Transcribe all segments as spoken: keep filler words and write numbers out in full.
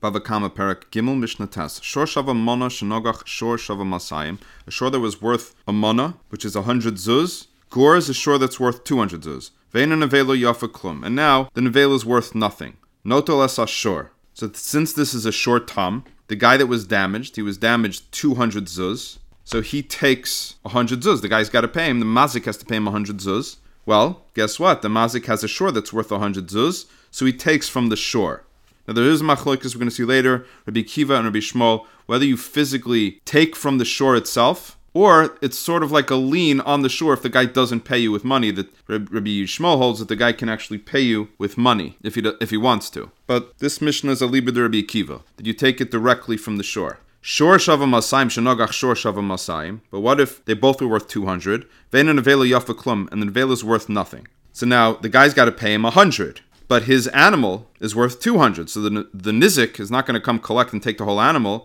Bava Kama Perak Gimel Mishnah Tes. Shor Shava Mana Shenogach Shor Shava Masayim. A shor that was worth a mana, which is a hundred zuz. Gor is a shor that's worth two hundred zuz. Veina Nevelo Yafa Klum. And now the Nevelo is worth nothing. Noto Es Ashor. So since this is a short tam, the guy that was damaged, he was damaged two hundred zuz. So he takes one hundred zuz. The guy's got to pay him. The mazik has to pay him one hundred zuz. Well, guess what? The mazik has a shor that's worth one hundred zuz. So he takes from the shor. Now there is a machlokes we're going to see later, Rabbi Kiva and Rabbi Shmuel, whether you physically take from the shore itself, or it's sort of like a lien on the shore if the guy doesn't pay you with money. That Rabbi Shmuel holds that the guy can actually pay you with money if he do, if he wants to. But this Mishnah is a libid Rabbi Kiva, that you take it directly from the shore. Shor shava masayim shenogach shor shava masayim. But what if they both were worth two hundred? Veina nevela yafa klum, and the nevela is worth nothing. So now the guy's got to pay him one hundred. But his animal is worth two hundred, so the the nizik is not going to come collect and take the whole animal.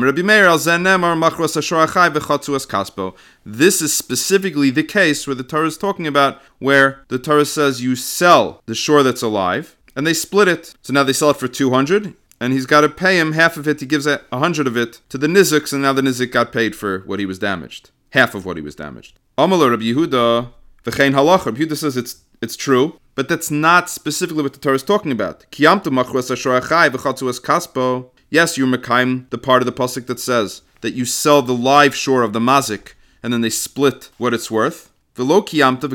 This is specifically the case where the Torah is talking about, where the Torah says you sell the shore that's alive, and they split it. So now they sell it for two hundred, and he's got to pay him half of it. He gives one hundred of it to the nizik, and now the nizik got paid for what he was damaged. Half of what he was damaged. Amalur Rabbi Yehuda, v'chein halacha. Rabbi Yehuda says it's It's true, but that's not specifically what the Torah is talking about. Yes, you're mekayim the part of the pasuk that says that you sell the live shore of the mazik, and then they split what it's worth. But you're not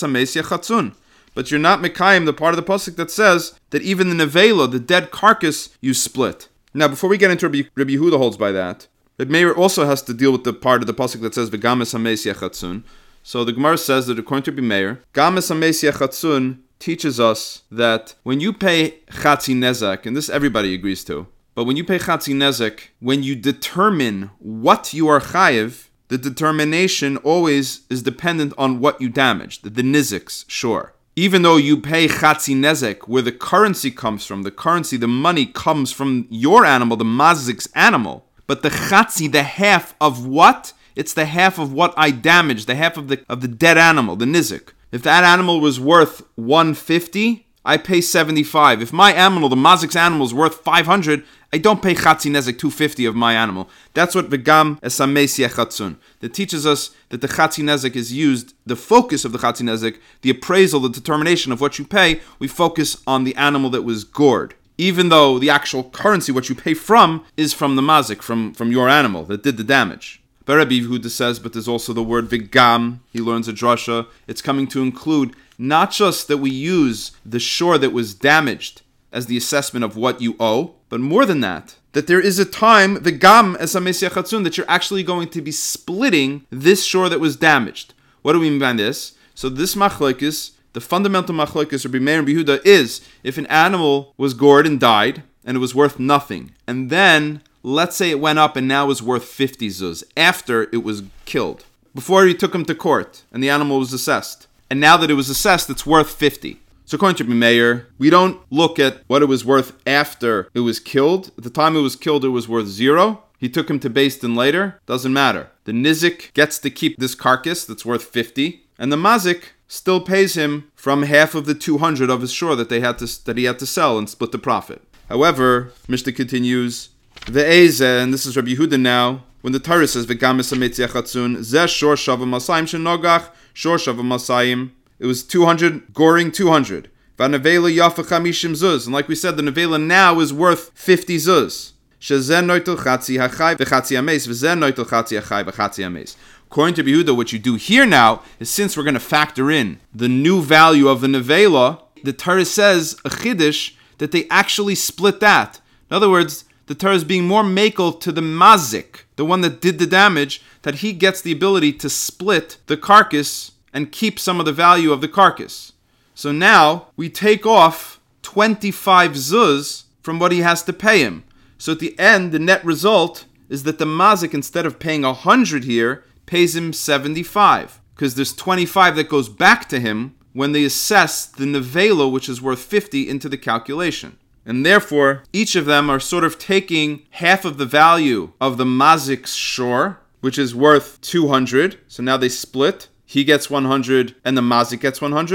mekayim the part of the pasuk that says that even the nevela, the dead carcass, you split. Now, before we get into Rabbi, Rabbi Yehuda holds by that, Rabbi Meir also has to deal with the part of the pasuk that says v'games hameis yachatzun. So the Gemara says that according to Rabbi Meir, Games Hameis Yachatzun teaches us that when you pay Chatzi Nezek, and this everybody agrees to, but when you pay Chatzi Nezek, when you determine what you are chayiv, the determination always is dependent on what you damaged, the, the niziks, sure. Even though you pay Chatzi Nezek, where the currency comes from, the currency, the money comes from your animal, the mazik's animal, but the Chatzi, the half of what? It's the half of what I damaged, the half of the of the dead animal, the nizik. If that animal was worth one hundred fifty, I pay seventy-five. If my animal, the mazik's animal, is worth five hundred, I don't pay chatzi nezek two hundred fifty of my animal. That's what v'gam esameis yachatzun. That teaches us that the chatzi nezek is used, the focus of the chatzi nezek, the appraisal, the determination of what you pay, we focus on the animal that was gored. Even though the actual currency, what you pay from, is from the mazik, from, from your animal that did the damage. But Rabbi Yehuda says, but there's also the word v'gam. He learns a drasha. It's coming to include not just that we use the shore that was damaged as the assessment of what you owe, but more than that, that there is a time, v'gam es hameis yachatzun, that you're actually going to be splitting this shore that was damaged. What do we mean by this? So this machlokes, the fundamental machlokes Rabbi Meir and Rabbi Yehuda is, if an animal was gored and died, and it was worth nothing, and then let's say it went up and now is worth fifty zuz after it was killed. Before he took him to court and the animal was assessed. And now that it was assessed, it's worth fifty. So according to Rabbi Meir, we don't look at what it was worth after it was killed. At the time it was killed, it was worth zero. He took him to Beis Din later. Doesn't matter. The nizik gets to keep this carcass that's worth fifty. And the mazik still pays him from half of the two hundred of his shore that they had to that he had to sell and split the profit. However, Mishnah continues, Ve'eze, and this is Rabbi Yehuda now, when the Torah says v'games hameis yachatzun, zeh shor shava masayim shenogach, shor shava masayim, it was two hundred, goring two hundred. V'nevela yafa chamishim zuz, and like we said, the nevela now is worth fifty zuz. Shezeh noitel chatzi hachai v'chatzi hameis, v'zeh noitel chatzi hachai v'chatzi hameis. According to Rabbi Yehuda, what you do here now is, since we're going to factor in the new value of the nevela, the Torah says a chiddush that they actually split that. In other words, the Torah is being more makel to the mazik, the one that did the damage, that he gets the ability to split the carcass and keep some of the value of the carcass. So now we take off twenty-five zuz from what he has to pay him. So at the end, the net result is that the mazik, instead of paying one hundred here, pays him seventy-five. Because there's twenty-five that goes back to him when they assess the nevela, which is worth fifty, into the calculation. And therefore, each of them are sort of taking half of the value of the mazik's shore, which is worth two hundred. So now they split. He gets one hundred and the mazik gets one hundred.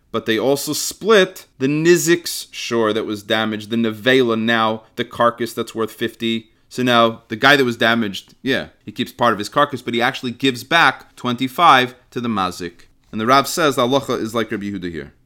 but they also split the nizik's shore that was damaged, the nevela now, the carcass that's worth fifty. So now the guy that was damaged, yeah, he keeps part of his carcass, but he actually gives back twenty-five to the mazik. And the Rav says the halacha is like Rabbi Yehuda here.